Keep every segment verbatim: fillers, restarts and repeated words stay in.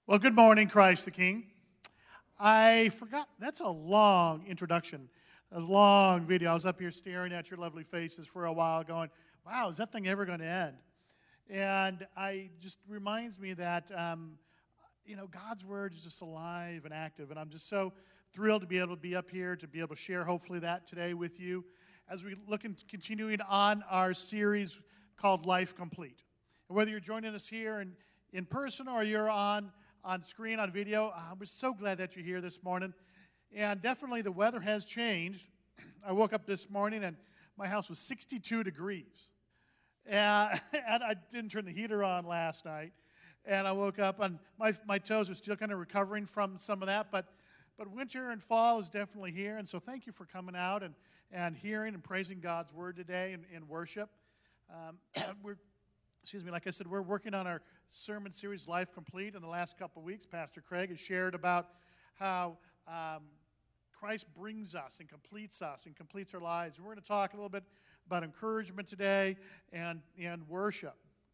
Well, good morning, Christ the King. I forgot, that's a long introduction, a long video. I was up here staring at your lovely faces for a while going, wow, is that thing ever going to end? And I just reminds me that, um, you know, God's Word is just alive and active, and I'm just so thrilled to be able to be up here, to be able to share hopefully that today with you as we look into continuing on our series called Life Complete. And whether you're joining us here in, in person or you're on on screen, on video, I'm so glad that you're here this morning. And definitely the weather has changed. I woke up this morning and my house was sixty-two degrees. And, and I didn't turn the heater on last night. And I woke up and my, my toes are still kind of recovering from some of that. But but winter and fall is definitely here. And so thank you for coming out and, and hearing and praising God's Word today in, in worship. Um, we're Excuse me, like I said, we're working on our sermon series, Life Complete. In the last couple of weeks, Pastor Craig has shared about how um, Christ brings us and completes us and completes our lives. And we're going to talk a little bit about encouragement today and, and worship.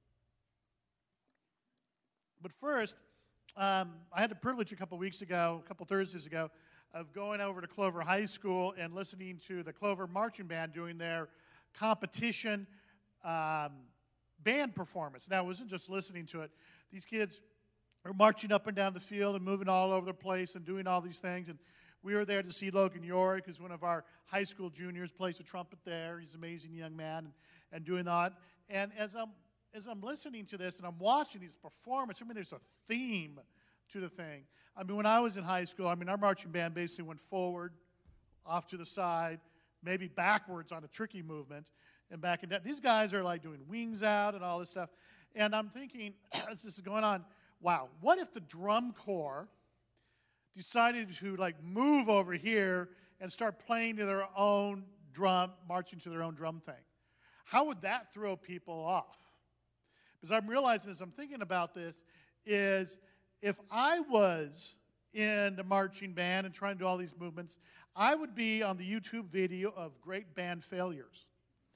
But first, um, I had the privilege a couple of weeks ago, a couple Thursdays ago, of going over to Clover High School and listening to the Clover Marching Band doing their competition um band performance. Now, I wasn't just listening to it. These kids are marching up and down the field and moving all over the place and doing all these things. And we were there to see Logan York, who's one of our high school juniors, plays the trumpet there. He's an amazing young man and, and doing that. And as I'm as I'm listening to this and I'm watching these performances, I mean, there's a theme to the thing. I mean, when I was in high school, I mean, our marching band basically went forward, off to the side, maybe backwards on a tricky movement. And back in that, these guys are like doing wings out and all this stuff. And I'm thinking, as this is going on, wow, what if the drum corps decided to like move over here and start playing to their own drum, marching to their own drum thing? How would that throw people off? Because I'm realizing as I'm thinking about this is if I was in the marching band and trying to do all these movements, I would be on the YouTube video of great band failures.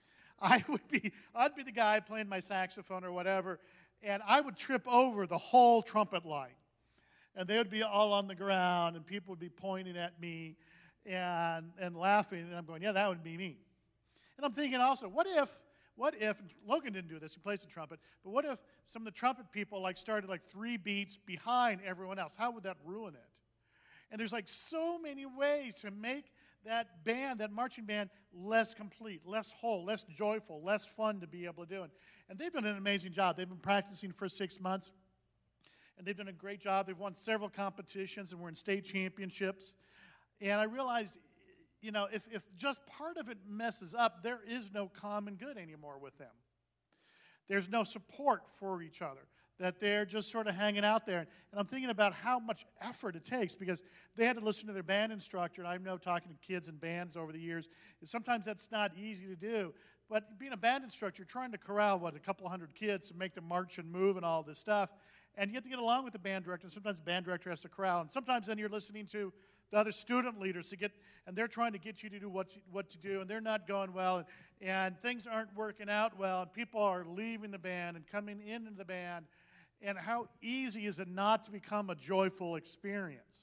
I would be, I'd be the guy playing my saxophone or whatever, and I would trip over the whole trumpet line. And they would be all on the ground, and people would be pointing at me and, and laughing, and I'm going, yeah, that would be me. And I'm thinking also, what if, what if, Logan didn't do this, he plays the trumpet, but what if some of the trumpet people like started like three beats behind everyone else? How would that ruin it? And there's like so many ways to make that band, that marching band, less complete, less whole, less joyful, less fun to be able to do it. And they've done an amazing job. They've been practicing for six months, and they've done a great job. They've won several competitions, and we're in state championships. And I realized, you know, if, if just part of it messes up, there is no common good anymore with them. There's no support for each other, that they're just sort of hanging out there. And I'm thinking about how much effort it takes because they had to listen to their band instructor, and I know talking to kids and bands over the years, is sometimes that's not easy to do. But being a band instructor, you're trying to corral, what, a couple hundred kids to make them march and move and all this stuff, and you have to get along with the band director, and sometimes the band director has to corral, and sometimes then you're listening to the other student leaders to get, and they're trying to get you to do what, you, what to do, and they're not going well, and, and things aren't working out well, and people are leaving the band and coming into the band. And how easy is it not to become a joyful experience?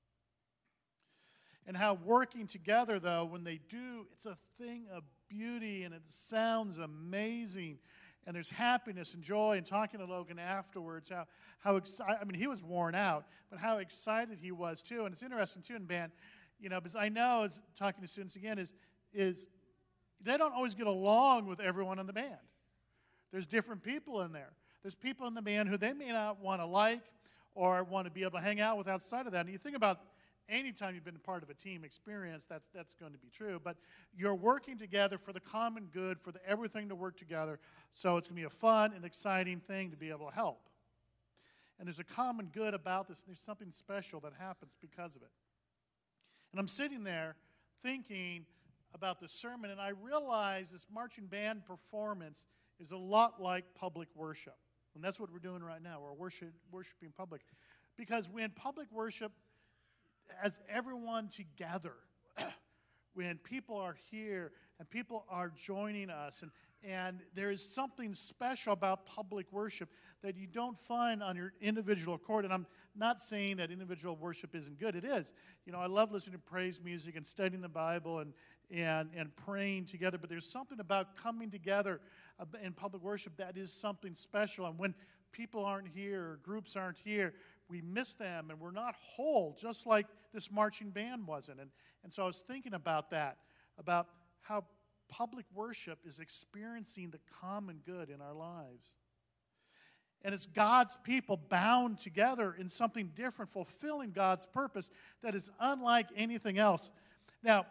And how working together, though, when they do, it's a thing of beauty and it sounds amazing. And there's happiness and joy. And talking to Logan afterwards, how, how excited, I mean, he was worn out, but how excited he was, too. And it's interesting, too, in band, you know, because I know, as talking to students again, is, is they don't always get along with everyone in the band. There's different people in there. There's people in the band who they may not want to like or want to be able to hang out with outside of that. And you think about any time you've been part of a team experience, that's that's going to be true. But you're working together for the common good, for the, everything to work together. So it's going to be a fun and exciting thing to be able to help. And there's a common good about this. And there's something special that happens because of it. And I'm sitting there thinking about the sermon, and I realize this marching band performance is a lot like public worship. And that's what we're doing right now. We're worship, worshiping public. Because when public worship has everyone together, when people are here and people are joining us, and, And there is something special about public worship that you don't find on your individual accord. And I'm not saying that individual worship isn't good. It is. You know, I love listening to praise music and studying the Bible and, and, and praying together. But there's something about coming together in public worship that is something special. And when people aren't here or groups aren't here, we miss them and we're not whole, just like this marching band wasn't. And, and so I was thinking about that, about how public worship is experiencing the common good in our lives. And it's God's people bound together in something different, fulfilling God's purpose that is unlike anything else. Now,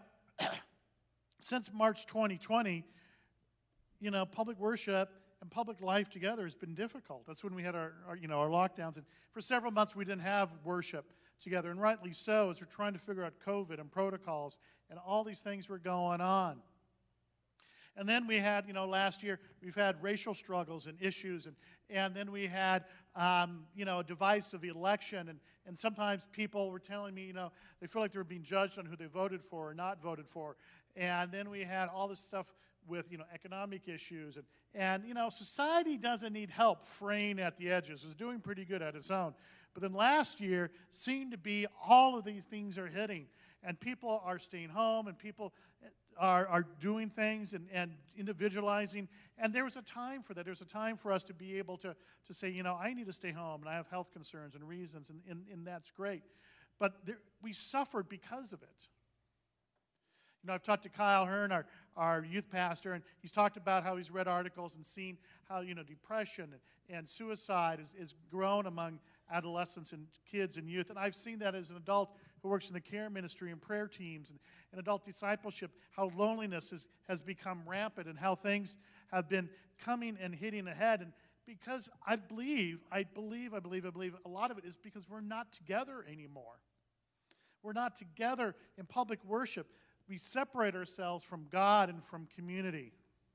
since March twenty twenty, you know, public worship and public life together has been difficult. That's when we had our, our, you know, our lockdowns. And for several months, we didn't have worship together. And rightly so, as we're trying to figure out COVID and protocols and all these things were going on. And then we had, you know, last year, we've had racial struggles and issues. And, and then we had, um, you know, a divisive election. And, and sometimes people were telling me, you know, they feel like they were being judged on who they voted for or not voted for. And then we had all this stuff with, you know, economic issues. And, and, you know, society doesn't need help fraying at the edges. It's doing pretty good at its own. But then last year seemed to be all of these things are hitting. And people are staying home and people are, are doing things and, and individualizing. And there was a time for that. There was a time for us to be able to, to say, you know, I need to stay home and I have health concerns and reasons, and, and, and that's great. But there, we suffered because of it. You know, I've talked to Kyle Hearn, our, our youth pastor, and he's talked about how he's read articles and seen how, you know, depression and, and suicide is, is grown among adolescents and kids and youth. And I've seen that as an adult who works in the care ministry and prayer teams and, and adult discipleship, how loneliness is, has become rampant and how things have been coming and hitting ahead. And because I believe, I believe, I believe, I believe, a lot of it is because we're not together anymore. We're not together in public worship. We separate ourselves from God and from community.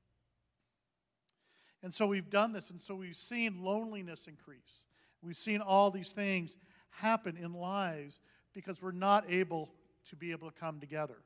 And so we've done this, and so we've seen loneliness increase. We've seen all these things happen in lives because we're not able to be able to come together.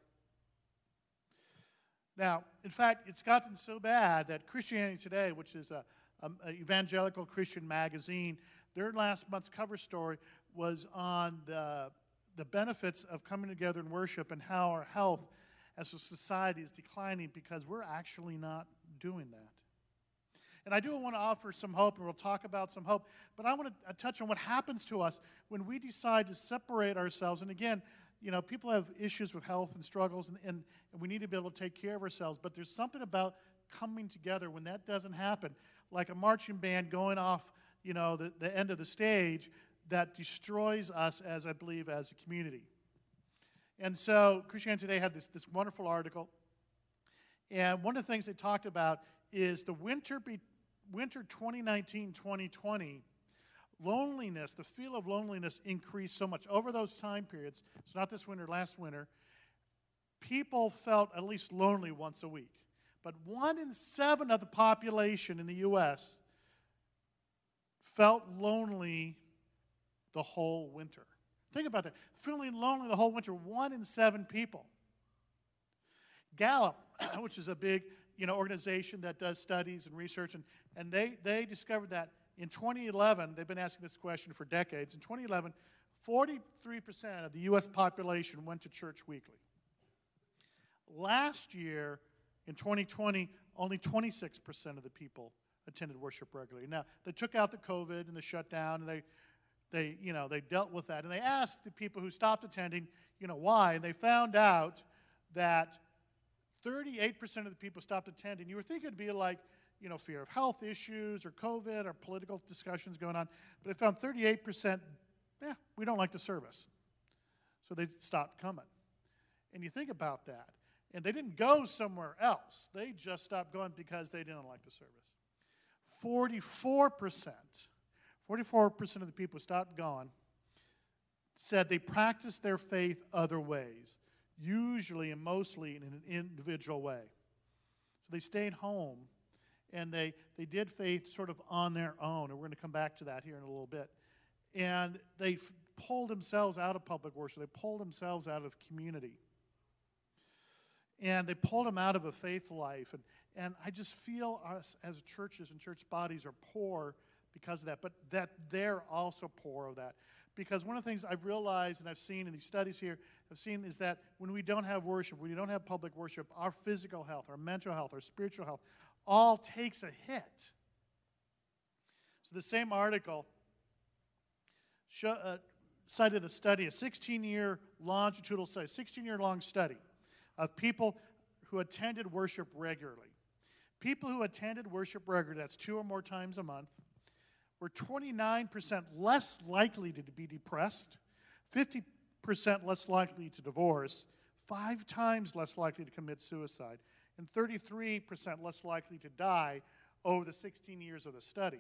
Now, in fact, it's gotten so bad that Christianity Today, which is a, a, a evangelical Christian magazine, their last month's cover story was on the, the benefits of coming together in worship and how our health as a society is declining because we're actually not doing that. And I do want to offer some hope, and we'll talk about some hope, but I want to touch on what happens to us when we decide to separate ourselves. And again, you know, people have issues with health and struggles, and, and, and we need to be able to take care of ourselves, but there's something about coming together when that doesn't happen, like a marching band going off, you know, the, the end of the stage that destroys us, as I believe, as a community. And so Christianity Today had this, this wonderful article, and one of the things they talked about is the winter be, winter twenty nineteen twenty twenty, loneliness, the feel of loneliness increased so much. Over those time periods, it's not this winter, last winter, people felt at least lonely once a week. But one in seven of the population in the U S felt lonely the whole winter. Think about that. Feeling lonely the whole winter, one in seven people. Gallup, which is a big you know, organization that does studies and research, and, and they, they discovered that in twenty eleven, they've been asking this question for decades. In twenty eleven, forty-three percent of the U S population went to church weekly. Last year, in twenty twenty, only twenty-six percent of the people attended worship regularly. Now, they took out the COVID and the shutdown, and they, they, you know, they dealt with that. And they asked the people who stopped attending, you know, why, and they found out that thirty-eight percent of the people stopped attending. You were thinking it'd be like, you know, fear of health issues or COVID or political discussions going on. But they found thirty-eight percent, yeah, we don't like the service. So they stopped coming. And you think about that. And they didn't go somewhere else. They just stopped going because they didn't like the service. forty-four percent, forty-four percent of the people who stopped going said they practiced their faith other ways, usually and mostly in an individual way. So they stayed home, and they, they did faith sort of on their own, and we're going to come back to that here in a little bit. And they f- pulled themselves out of public worship. They pulled themselves out of community. and they pulled them out of a faith life. And, and I just feel us as churches and church bodies are poor because of that, but that they're also poor of that. Because one of the things I've realized and I've seen in these studies here, I've seen is that when we don't have worship, when we don't have public worship, our physical health, our mental health, our spiritual health, all takes a hit. So the same article show, uh, cited a study, a sixteen-year longitudinal study, sixteen-year long study of people who attended worship regularly. People who attended worship regularly, that's two or more times a month, were twenty-nine percent less likely to be depressed, fifty percent less likely to divorce, five times less likely to commit suicide, and thirty-three percent less likely to die over the sixteen years of the study.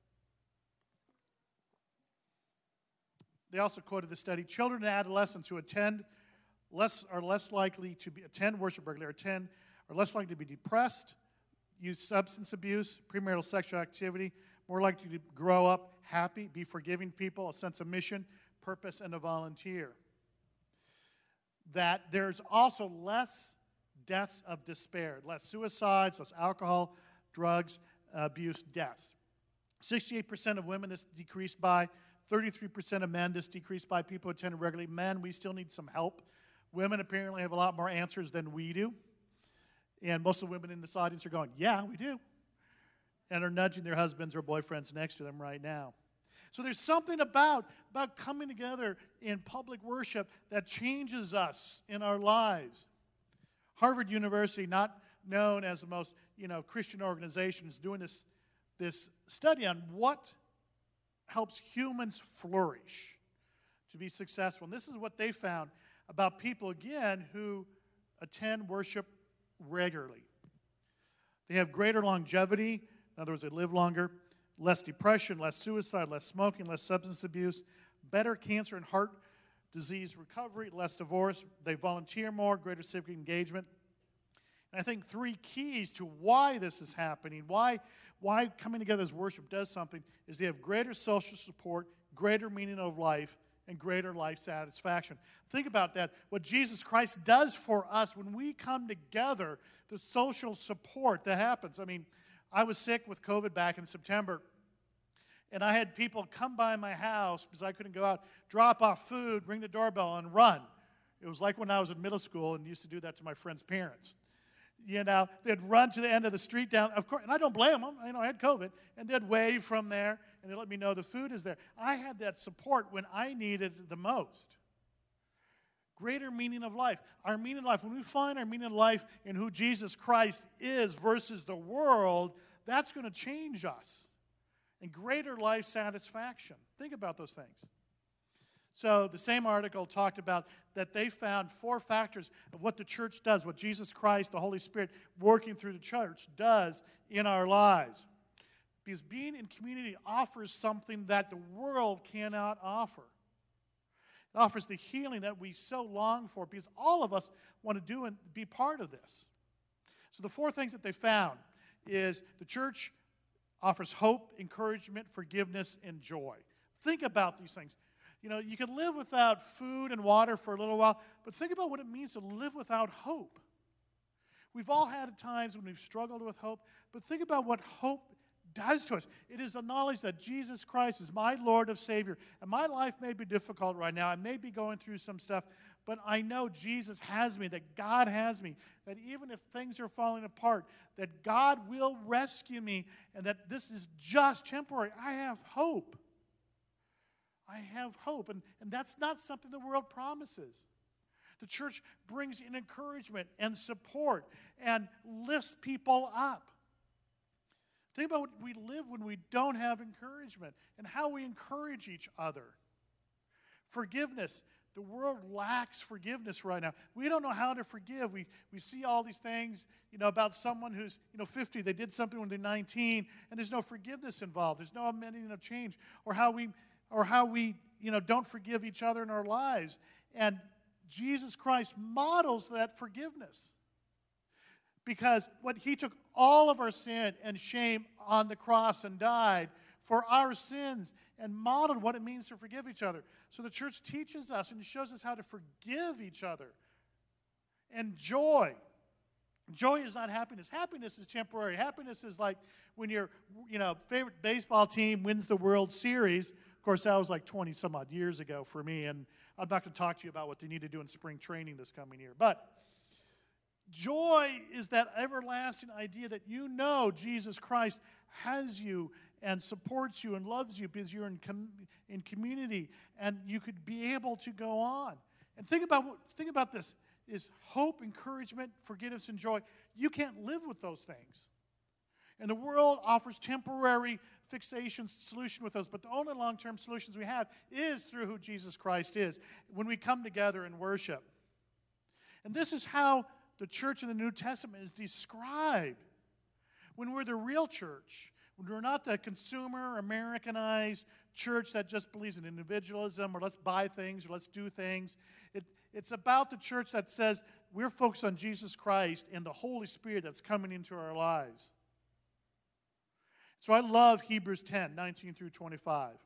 They also quoted the study, children and adolescents who attend less are less likely to be, attend worship regularly, or attend, are less likely to be depressed, use substance abuse, premarital sexual activity, more likely to grow up happy, be forgiving people, a sense of mission, purpose, and a volunteer. That there's also less deaths of despair, less suicides, less alcohol, drugs, abuse, deaths. sixty-eight percent of women this decreased by, thirty-three percent of men this decreased by, people who attend regularly. Men, we still need some help. Women apparently have a lot more answers than we do. And most of the women in this audience are going, yeah, we do. And are nudging their husbands or boyfriends next to them right now. So there's something about, about coming together in public worship that changes us in our lives. Harvard University, not known as the most you know, Christian organization, is doing this, this study on what helps humans flourish to be successful. And this is what they found about people, again, who attend worship regularly. They have greater longevity. In other words, they live longer, less depression, less suicide, less smoking, less substance abuse, better cancer and heart disease recovery, less divorce. They volunteer more, greater civic engagement. And I think three keys to why this is happening, why, why coming together as worship does something, is they have greater social support, greater meaning of life, and greater life satisfaction. Think about that. What Jesus Christ does for us when we come together, the social support that happens. I mean, I was sick with COVID back in September, and I had people come by my house because I couldn't go out, drop off food, ring the doorbell, and run. It was like when I was in middle school and used to do that to my friends' parents. You know, they'd run to the end of the street down, of course, and I don't blame them. You know, I had COVID, and they'd wave from there, and they'd let me know the food is there. I had that support when I needed it the most. Greater meaning of life. Our meaning of life, when we find our meaning of life in who Jesus Christ is versus the world, that's going to change us. And greater life satisfaction. Think about those things. So the same article talked about that they found four factors of what the church does, what Jesus Christ, the Holy Spirit, working through the church does in our lives. Because being in community offers something that the world cannot offer. It offers the healing that we so long for, because all of us want to do and be part of this. So the four things that they found is the church offers hope, encouragement, forgiveness, and joy. Think about these things. You know, you can live without food and water for a little while, but think about what it means to live without hope. We've all had times when we've struggled with hope, but think about what hope does to us. It is the knowledge that Jesus Christ is my Lord and Savior, and my life may be difficult right now. I may be going through some stuff, but I know Jesus has me, that God has me, that even if things are falling apart, that God will rescue me, and that this is just temporary. I have hope. I have hope, and, and that's not something the world promises. The church brings in encouragement and support and lifts people up. Think about what we live when we don't have encouragement and how we encourage each other. Forgiveness. The world lacks forgiveness right now. We don't know how to forgive. We, we see all these things, you know, about someone who's, you know, fifty. They did something when they're nineteen, and there's no forgiveness involved. There's no amending of change. Or how we, or how we, you know, don't forgive each other in our lives. And Jesus Christ models that forgiveness. Because what he took all of our sin and shame on the cross and died for our sins and modeled what it means to forgive each other. So the church teaches us and shows us how to forgive each other. And joy. Joy is not happiness. Happiness is temporary. Happiness is like when your, you know, favorite baseball team wins the World Series. Of course, that was like twenty some odd years ago for me, and I'm not going to talk to you about what they need to do in spring training this coming year. But joy is that everlasting idea that you know Jesus Christ has you and supports you and loves you because you're in com- in community, and you could be able to go on. And think about think about this. Is hope, encouragement, forgiveness, and joy. You can't live with those things. And the world offers temporary fixations, solution with those, but the only long-term solutions we have is through who Jesus Christ is, when we come together and worship. And this is how the church in the New Testament is described. When we're the real church, when we're not the consumer, Americanized church that just believes in individualism or let's buy things or let's do things. It, it's about the church that says we're focused on Jesus Christ and the Holy Spirit that's coming into our lives. So I love Hebrews ten, nineteen through twenty-five.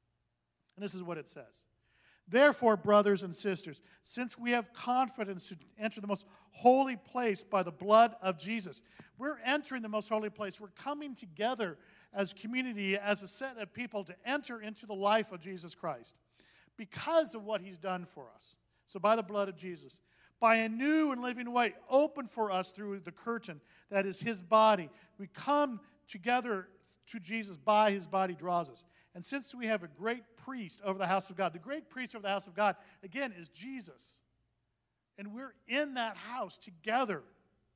And this is what it says. Therefore, brothers and sisters, since we have confidence to enter the most holy place by the blood of Jesus, we're entering the most holy place. We're coming together as community, as a set of people to enter into the life of Jesus Christ because of what he's done for us. So by the blood of Jesus, by a new and living way open for us through the curtain that is his body, we come together to Jesus by his body draws us. And since we have a great priest over the house of God, the great priest over the house of God, again, is Jesus. And we're in that house together.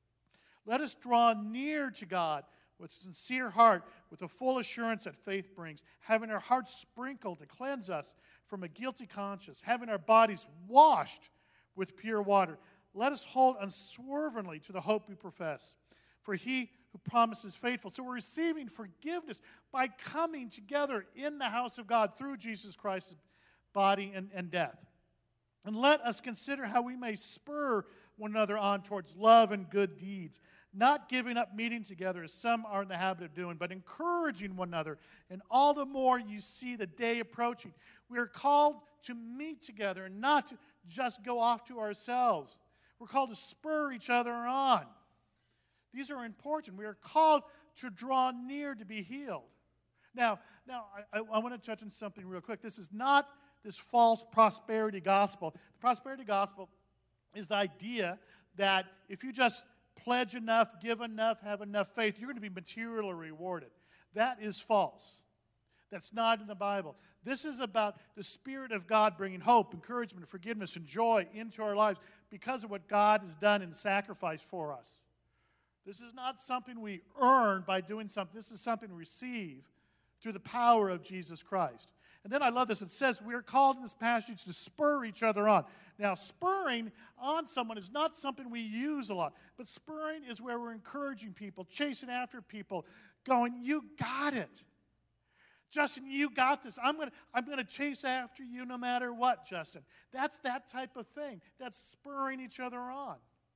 Let us draw near to God with a sincere heart, with the full assurance that faith brings, having our hearts sprinkled to cleanse us from a guilty conscience, having our bodies washed with pure water. Let us hold unswervingly to the hope we profess. For he who promises faithful. So we're receiving forgiveness by coming together in the house of God through Jesus Christ's body and, and death. And let us consider how we may spur one another on towards love and good deeds, not giving up meeting together as some are in the habit of doing, but encouraging one another, and all the more you see the day approaching. We are called to meet together and not to just go off to ourselves. We're called to spur each other on. These are important. We are called to draw near to be healed. Now, now I, I, I want to touch on something real quick. This is not this false prosperity gospel. The prosperity gospel is the idea that if you just pledge enough, give enough, have enough faith, you're going to be materially rewarded. That is false. That's not in the Bible. This is about the Spirit of God bringing hope, encouragement, forgiveness, and joy into our lives because of what God has done in sacrifice for us. This is not something we earn by doing something. This is something we receive through the power of Jesus Christ. And then I love this. It says we are called in this passage to spur each other on. Now, spurring on someone is not something we use a lot. But spurring is where we're encouraging people, chasing after people, going, you got it. Justin, you got this. I'm going to I'm going to chase after you no matter what, Justin. That's that type of thing. That's spurring each other on.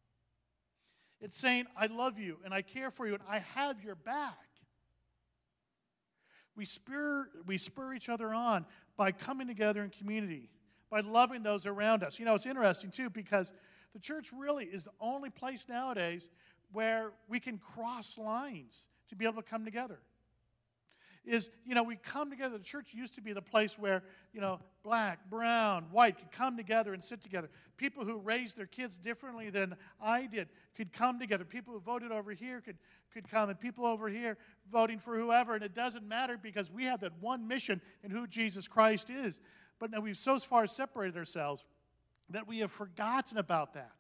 It's saying, I love you, and I care for you, and I have your back. We spur, we spur each other on by coming together in community, by loving those around us. You know, it's interesting, too, because the church really is the only place nowadays where we can cross lines to be able to come together. Is, you know, we come together. The church used to be the place where, you know, black, brown, white could come together and sit together. People who raised their kids differently than I did could come together. People who voted over here could, could come, and people over here voting for whoever. And it doesn't matter because we have that one mission in who Jesus Christ is. But now we've so far separated ourselves that we have forgotten about that.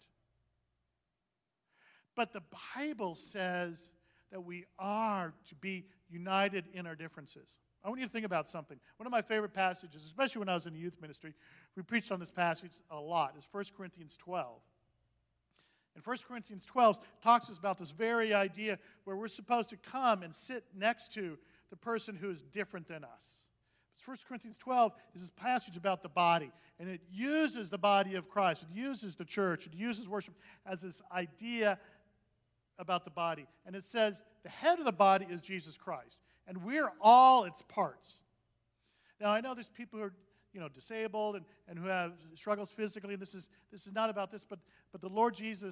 But the Bible says that we are to be united in our differences. I want you to think about something. One of my favorite passages, especially when I was in the youth ministry, we preached on this passage a lot, is First Corinthians twelve. And First Corinthians twelve talks us about this very idea where we're supposed to come and sit next to the person who is different than us. First Corinthians twelve is this passage about the body, and it uses the body of Christ. It uses the church. It uses worship as this idea about the body. And it says the head of the body is Jesus Christ, and we're all its parts. Now, I know there's people who are, you know, disabled and, and who have struggles physically, and this is this is not about this, but but the Lord Jesus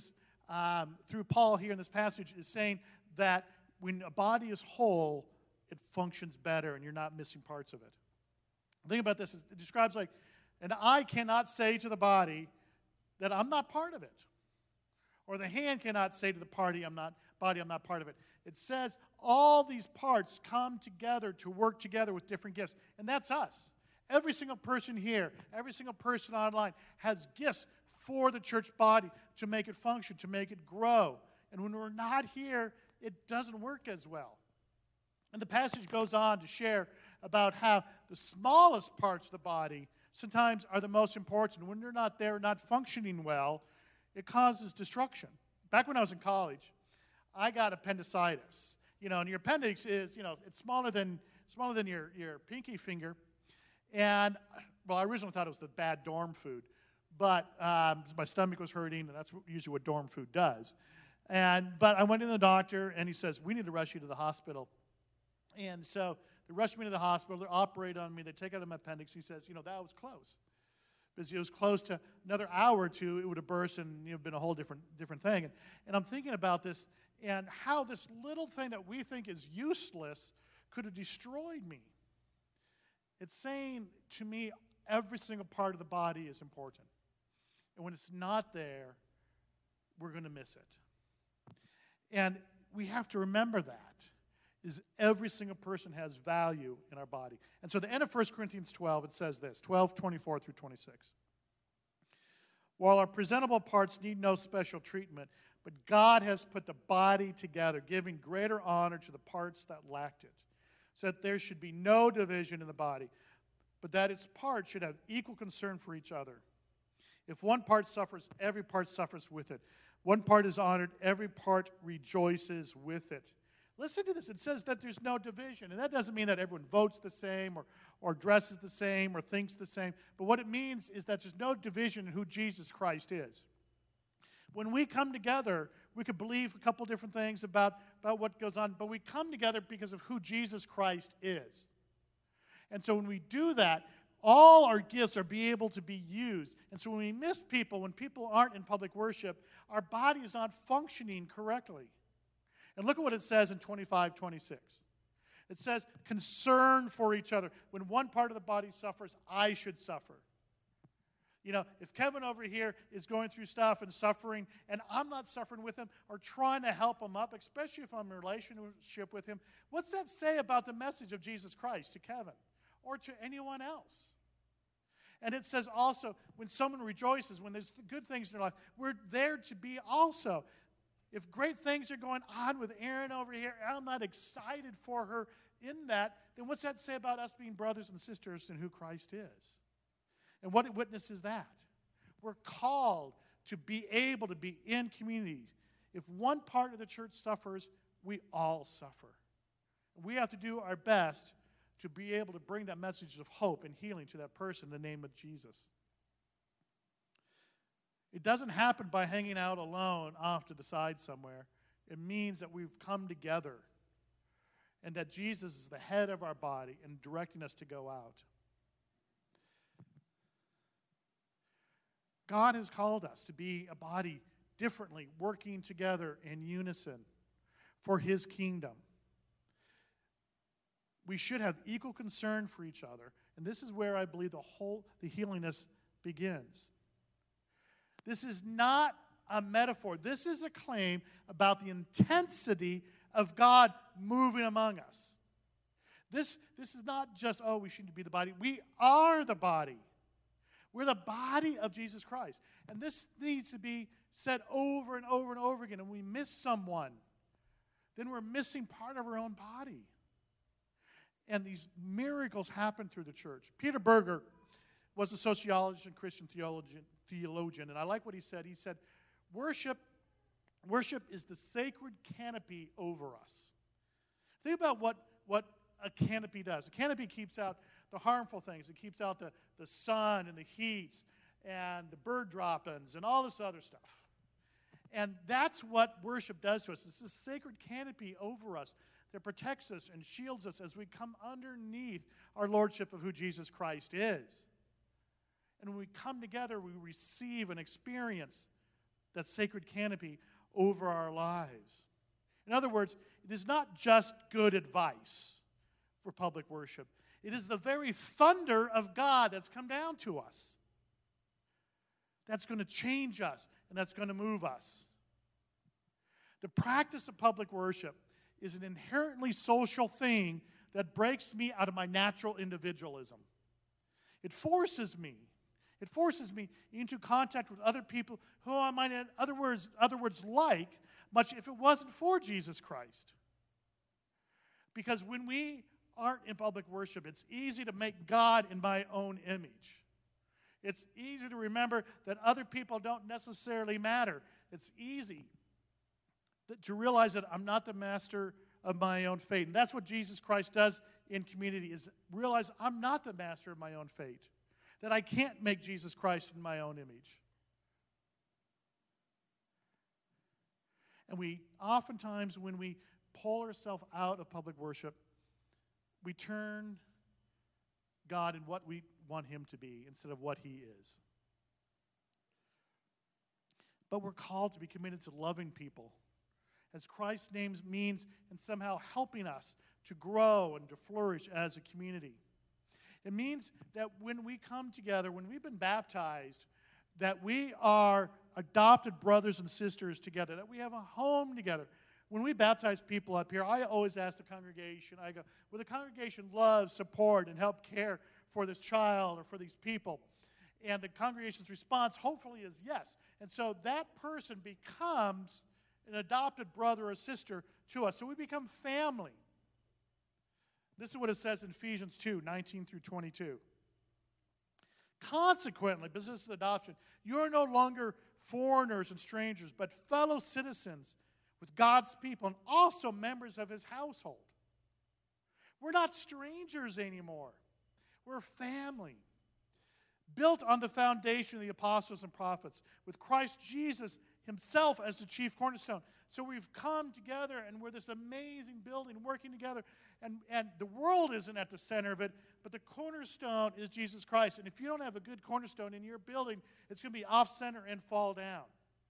um, through Paul here in this passage, is saying that when a body is whole, it functions better and you're not missing parts of it. Think about this. It describes like, an eye cannot say to the body that I'm not part of it. Or the hand cannot say to the party, I'm not, body, I'm not part of it. It says all these parts come together to work together with different gifts. And that's us. Every single person here, every single person online has gifts for the church body to make it function, to make it grow. And when we're not here, it doesn't work as well. And the passage goes on to share about how the smallest parts of the body sometimes are the most important. When they're not there, not functioning well, it causes destruction. Back when I was in college, I got appendicitis. You know, and your appendix is, you know, it's smaller than smaller than your, your pinky finger. And, well, I originally thought it was the bad dorm food. But um, my stomach was hurting, and that's usually what dorm food does. And But I went to the doctor, and he says, we need to rush you to the hospital. And so they rushed me to the hospital. They operate on me. They take out my appendix. He says, you know, that was close. Because it was close to another hour or two, it would have burst and you know, been a whole different different thing. And, and I'm thinking about this and how this little thing that we think is useless could have destroyed me. It's saying to me, every single part of the body is important. And when it's not there, we're going to miss it. And we have to remember that. Is every single person has value in our body. And so at the end of First Corinthians twelve, it says this, twelve, twenty-four through twenty-six. While our presentable parts need no special treatment, but God has put the body together, giving greater honor to the parts that lacked it, so that there should be no division in the body, but that its parts should have equal concern for each other. If one part suffers, every part suffers with it. One part is honored, every part rejoices with it. Listen to this. It says that there's no division. And that doesn't mean that everyone votes the same or, or dresses the same or thinks the same. But what it means is that there's no division in who Jesus Christ is. When we come together, we could believe a couple different things about, about what goes on, but we come together because of who Jesus Christ is. And so when we do that, all our gifts are be able to be used. And so when we miss people, when people aren't in public worship, our body is not functioning correctly. And look at what it says in twenty-five, twenty-six. It says, concern for each other. When one part of the body suffers, I should suffer. You know, if Kevin over here is going through stuff and suffering, and I'm not suffering with him or trying to help him up, especially if I'm in a relationship with him, what's that say about the message of Jesus Christ to Kevin or to anyone else? And it says also, when someone rejoices, when there's good things in their life, we're there to be also. If great things are going on with Erin over here, and I'm not excited for her in that, then what's that say about us being brothers and sisters in who Christ is? And what witness is that? We're called to be able to be in community. If one part of the church suffers, we all suffer. We have to do our best to be able to bring that message of hope and healing to that person in the name of Jesus. It doesn't happen by hanging out alone off to the side somewhere. It means that we've come together and that Jesus is the head of our body and directing us to go out. God has called us to be a body differently, working together in unison for His kingdom. We should have equal concern for each other, and this is where I believe the whole the healingness begins. This is not a metaphor. This is a claim about the intensity of God moving among us. This, this is not just, oh, we should be the body. We are the body. We're the body of Jesus Christ. And this needs to be said over and over and over again. And we miss someone, then we're missing part of our own body. And these miracles happen through the church. Peter Berger was a sociologist and Christian theologian, theologian, and I like what he said. He said, worship, worship is the sacred canopy over us. Think about what, what a canopy does. A canopy keeps out the harmful things. It keeps out the, the sun and the heat and the bird droppings and all this other stuff. And that's what worship does to us. It's this sacred canopy over us that protects us and shields us as we come underneath our lordship of who Jesus Christ is. And when we come together, we receive and experience that sacred canopy over our lives. In other words, it is not just good advice for public worship. It is the very thunder of God that's come down to us. That's going to change us, and that's going to move us. The practice of public worship is an inherently social thing that breaks me out of my natural individualism. It forces me. It forces me into contact with other people who I might, in other words, other words, like, much if it wasn't for Jesus Christ. Because when we aren't in public worship, it's easy to make God in my own image. It's easy to remember that other people don't necessarily matter. It's easy to realize that I'm not the master of my own fate. And that's what Jesus Christ does in community, is realize I'm not the master of my own fate, that I can't make Jesus Christ in my own image. And we oftentimes, when we pull ourselves out of public worship, we turn God in what we want him to be instead of what he is. But we're called to be committed to loving people, as Christ's name means, and somehow helping us to grow and to flourish as a community. It means that when we come together, when we've been baptized, that we are adopted brothers and sisters together, that we have a home together. When we baptize people up here, I always ask the congregation, I go, will the congregation love, support, and help care for this child or for these people? And the congregation's response hopefully is yes. And so that person becomes an adopted brother or sister to us. So we become family. This is what it says in Ephesians two, nineteen through twenty-two. Consequently, business of adoption, you are no longer foreigners and strangers, but fellow citizens with God's people and also members of his household. We're not strangers anymore. We're family, built on the foundation of the apostles and prophets, with Christ Jesus himself as the chief cornerstone. So we've come together, and we're this amazing building working together, and, and the world isn't at the center of it, but the cornerstone is Jesus Christ. And if you don't have a good cornerstone in your building, it's going to be off-center and fall down.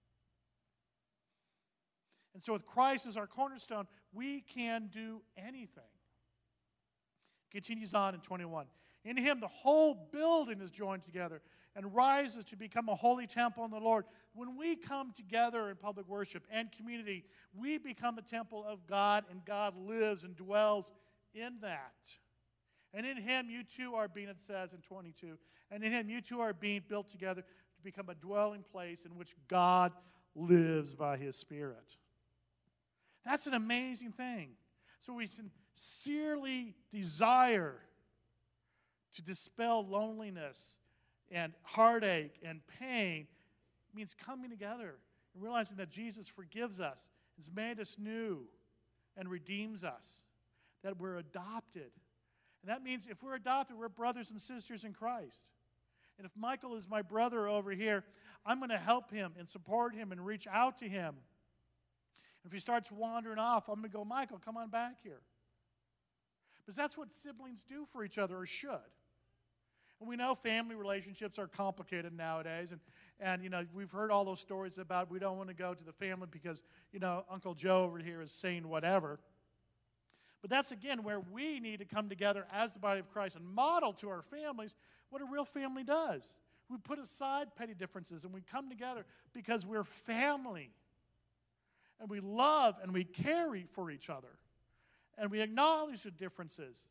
And so with Christ as our cornerstone, we can do anything. Continues on in twenty-one. In him, the whole building is joined together and rises to become a holy temple in the Lord. When we come together in public worship and community, we become a temple of God, and God lives and dwells in that. And in him, you too are being, it says in twenty-two, and in him, you two are being built together to become a dwelling place in which God lives by his Spirit. That's an amazing thing. So we sincerely desire to dispel loneliness and heartache and pain. It means coming together and realizing that Jesus forgives us, has made us new, and redeems us, that we're adopted. And that means if we're adopted, we're brothers and sisters in Christ. And if Michael is my brother over here, I'm going to help him and support him and reach out to him. If he starts wandering off, I'm going to go, Michael, come on back here. Because that's what siblings do for each other, or should. And we know family relationships are complicated nowadays. And, and, you know, we've heard all those stories about we don't want to go to the family because, you know, Uncle Joe over here is saying whatever. But that's, again, where we need to come together as the body of Christ and model to our families what a real family does. We put aside petty differences and we come together because we're family. And we love and we care for each other. And we acknowledge the differences.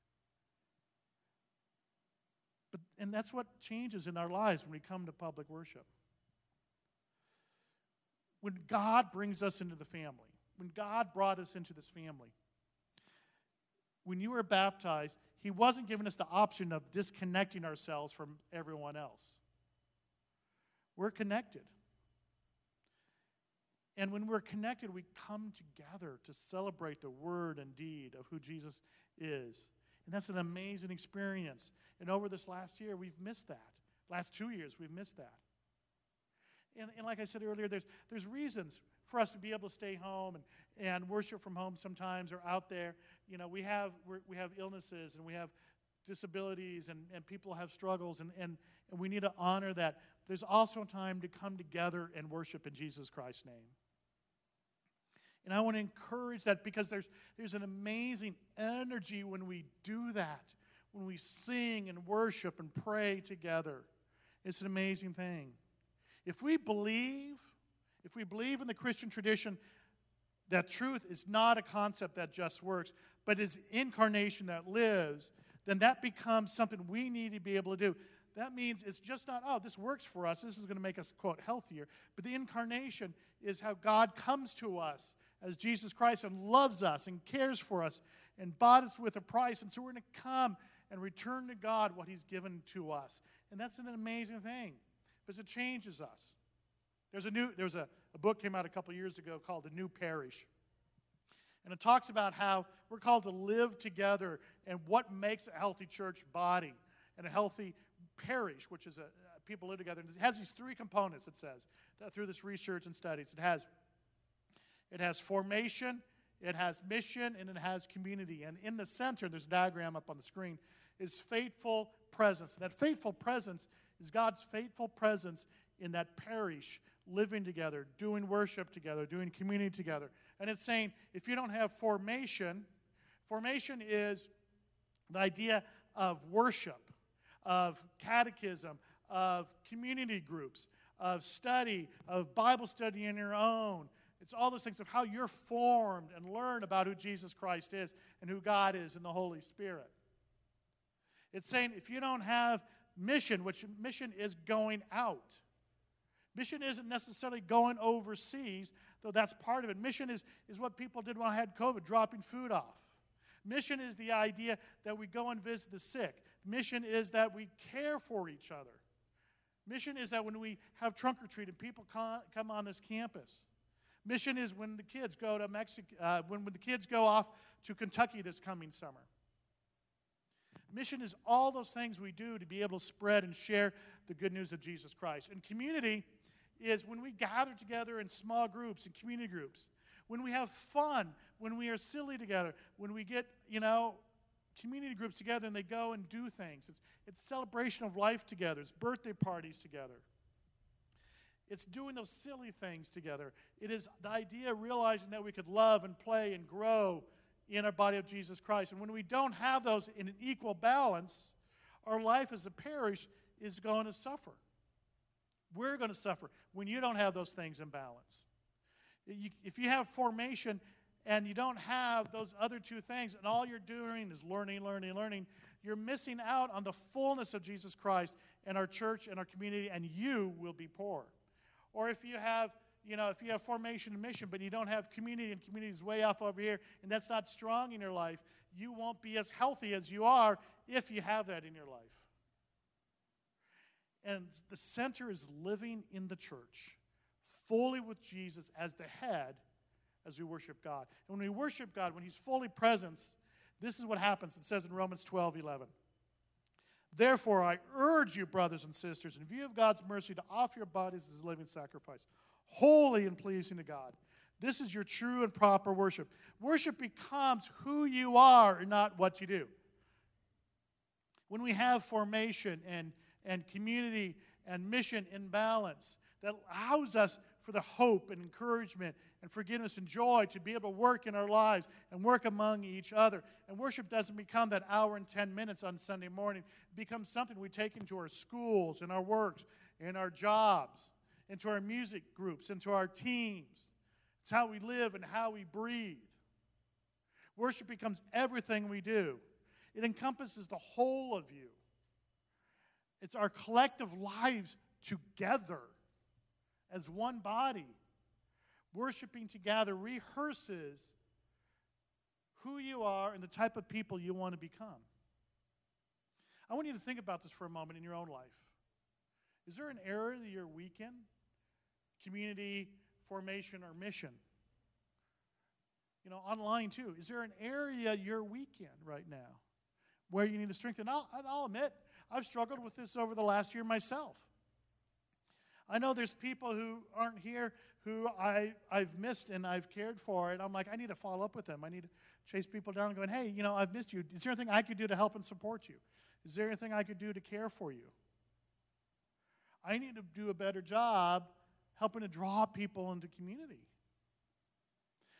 But, and that's what changes in our lives when we come to public worship. When God brings us into the family, when God brought us into this family, when you were baptized, he wasn't giving us the option of disconnecting ourselves from everyone else. We're connected. And when we're connected, we come together to celebrate the word and deed of who Jesus is. And that's an amazing experience. And over this last year, we've missed that. Last two years, we've missed that. And, and like I said earlier, there's, there's reasons for us to be able to stay home and, and worship from home sometimes, or out there. You know, we have we're, we have illnesses and we have disabilities, and, and people have struggles, and, and, and we need to honor that. There's also time to come together and worship in Jesus Christ's name. And I want to encourage that because there's, there's an amazing energy when we do that, when we sing and worship and pray together. It's an amazing thing. If we believe, if we believe in the Christian tradition that truth is not a concept that just works, but is incarnation that lives, then that becomes something we need to be able to do. That means it's just not, oh, this works for us. This is going to make us, quote, healthier. But the incarnation is how God comes to us as Jesus Christ and loves us and cares for us and bought us with a price. And so we're going to come and return to God what he's given to us. And that's an amazing thing because it changes us. There's a new, there's a, a book came out a couple years ago called The New Parish. And it talks about how we're called to live together and what makes a healthy church body and a healthy parish, which is a, a people live together. And it has these three components, it says, that through this research and studies. It has, it has formation, it has mission, and it has community. And in the center, there's a diagram up on the screen, is faithful presence. And that faithful presence is God's faithful presence in that parish, living together, doing worship together, doing community together. And it's saying if you don't have formation, formation is the idea of worship, of catechism, of community groups, of study, of Bible study on your own. It's all those things of how you're formed and learn about who Jesus Christ is and who God is in the Holy Spirit. It's saying if you don't have mission, which mission is going out. Mission isn't necessarily going overseas, though that's part of it. Mission is, is what people did when I had COVID, dropping food off. Mission is the idea that we go and visit the sick. Mission is that we care for each other. Mission is that when we have trunk or treat and people come on this campus. Mission is when the kids go to Mexico, uh, when, when the kids go off to Kentucky this coming summer. Mission is all those things we do to be able to spread and share the good news of Jesus Christ. And community is when we gather together in small groups and community groups, when we have fun, when we are silly together, when we get, you know, community groups together and they go and do things. It's, it's celebration of life together. It's birthday parties together. It's doing those silly things together. It is the idea of realizing that we could love and play and grow in our body of Jesus Christ. And when we don't have those in an equal balance, our life as a parish is going to suffer. We're going to suffer when you don't have those things in balance. You, if you have formation and you don't have those other two things, and all you're doing is learning, learning, learning, you're missing out on the fullness of Jesus Christ and our church and our community, and you will be poor. Or if you have, you know, if you have formation and mission, but you don't have community, and community is way off over here, and that's not strong in your life, you won't be as healthy as you are if you have that in your life. And the center is living in the church, fully with Jesus as the head as we worship God. And when we worship God, when he's fully present, this is what happens. It says in Romans twelve eleven. Therefore, I urge you, brothers and sisters, in view of God's mercy, to offer your bodies as a living sacrifice, holy and pleasing to God. This is your true and proper worship. Worship becomes who you are and not what you do. When we have formation and and community and mission in balance that allows us for the hope and encouragement and forgiveness and joy to be able to work in our lives and work among each other. And worship doesn't become that hour and ten minutes on Sunday morning. It becomes something we take into our schools, in our works, in our jobs, into our music groups, into our teams. It's how we live and how we breathe. Worship becomes everything we do. It encompasses the whole of you. It's our collective lives together as one body. Worshiping together rehearses who you are and the type of people you want to become. I want you to think about this for a moment in your own life. Is there an area that you're weak in? Community, formation, or mission? You know, online too. Is there an area you're weak in right now where you need to strengthen? I'll, I'll admit, I've struggled with this over the last year myself. I know there's people who aren't here who I, I've missed and I've cared for, and I'm like, I need to follow up with them. I need to chase people down and going, hey, you know, I've missed you. Is there anything I could do to help and support you? Is there anything I could do to care for you? I need to do a better job helping to draw people into community.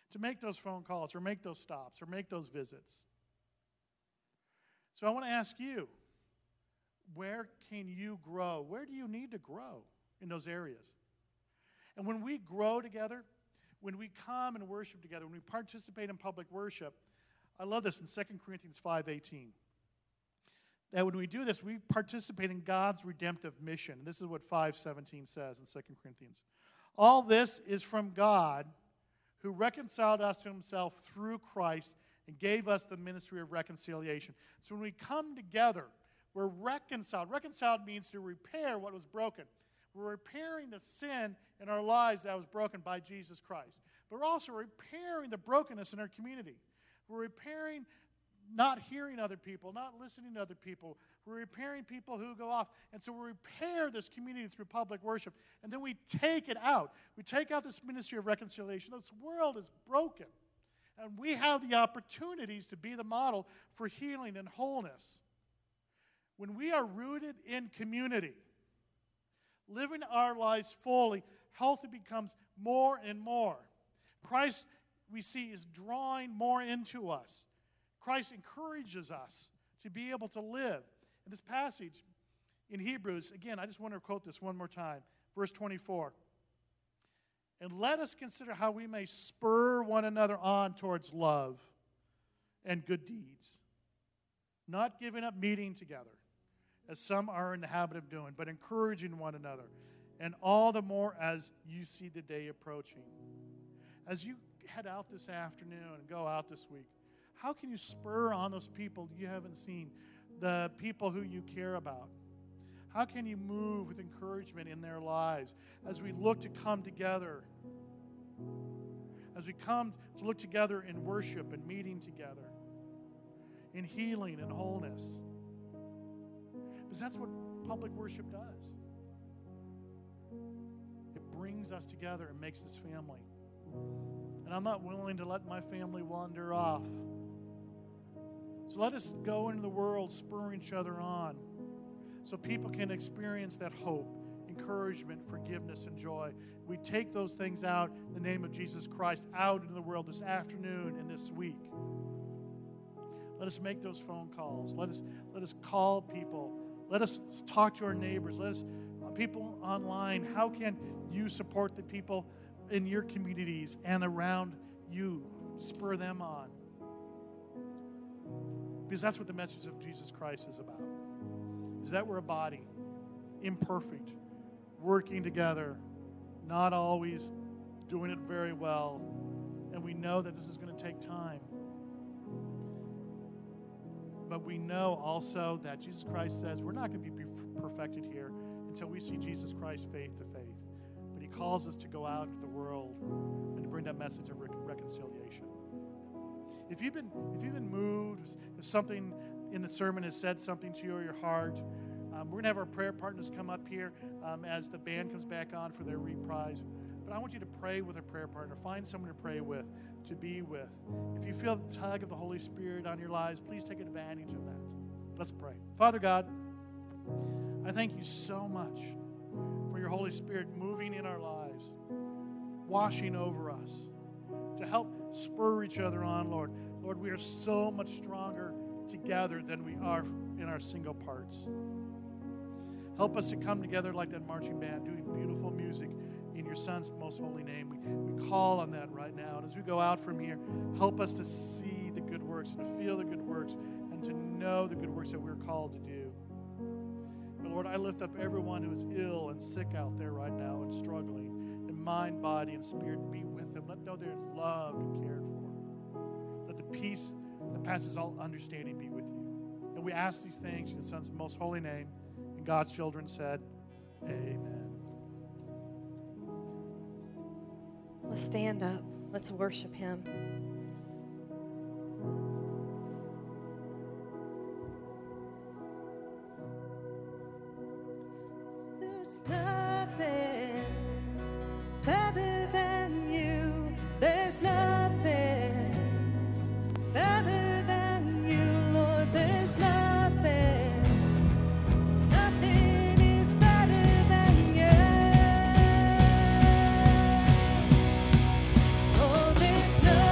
to make those phone calls or make those stops or make those visits. So I want to ask you, where can you grow? Where do you need to grow in those areas? And when we grow together, when we come and worship together, when we participate in public worship, I love this in Second Corinthians five eighteen. That when we do this, we participate in God's redemptive mission. This is what five seventeen says in Second Corinthians. All this is from God, who reconciled us to himself through Christ and gave us the ministry of reconciliation. So when we come together, we're reconciled. Reconciled means to repair what was broken. We're repairing the sin in our lives that was broken by Jesus Christ. But we're also repairing the brokenness in our community. We're repairing not hearing other people, not listening to other people. We're repairing people who go off. And so we repair this community through public worship. And then we take it out. We take out this ministry of reconciliation. This world is broken. And we have the opportunities to be the model for healing and wholeness. When we are rooted in community, living our lives fully, health becomes more and more. Christ, we see, is drawing more into us. Christ encourages us to be able to live. In this passage in Hebrews, again, I just want to quote this one more time. Verse twenty-four. And let us consider how we may spur one another on towards love and good deeds, not giving up meeting together, as some are in the habit of doing, but encouraging one another, and all the more as you see the day approaching. As you head out this afternoon and go out this week, how can you spur on those people you haven't seen, the people who you care about? How can you move with encouragement in their lives as we look to come together, as we come to look together in worship and meeting together, in healing and wholeness? Because that's what public worship does. It brings us together and makes us family. And I'm not willing to let my family wander off. So let us go into the world spurring each other on so people can experience that hope, encouragement, forgiveness, and joy. We take those things out in the name of Jesus Christ out into the world this afternoon and this week. Let us make those phone calls. Let us, let us call people. Let us talk to our neighbors. Let us, uh, people online, how can you support the people in your communities and around you? Spur them on. Because that's what the message of Jesus Christ is about. Is that we're a body, imperfect, working together, not always doing it very well, and we know that this is going to take time. But we know also that Jesus Christ says we're not going to be perfected here until we see Jesus Christ face to face. But he calls us to go out into the world and to bring that message of reconciliation. If you've been, if you've been moved, if something in the sermon has said something to you or your heart, um, we're going to have our prayer partners come up here um, as the band comes back on for their reprise. But I want you to pray with a prayer partner. Find someone to pray with, to be with. If you feel the tug of the Holy Spirit on your lives, please take advantage of that. Let's pray. Father God, I thank you so much for your Holy Spirit moving in our lives, washing over us, to help spur each other on, Lord. Lord, we are so much stronger together than we are in our single parts. Help us to come together like that marching band, doing beautiful music in your Son's most holy name. We, we call on that right now. And as we go out from here, help us to see the good works and to feel the good works and to know the good works that we're called to do. But Lord, I lift up everyone who is ill and sick out there right now and struggling in mind, body, and spirit. Be with them. Let them know they're loved and cared for. Let the peace that passes all understanding be with you. And we ask these things in the Son's most holy name. And God's children said, amen. Let's stand up. Let's worship him. There's nothing better than you. There's nothing better than you, Lord. There's nothing. Nothing is better than you. Oh, there's nothing.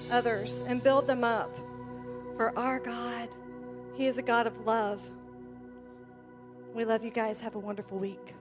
others and build them up. For our God, He is a God of love. We love you guys. Have a wonderful week.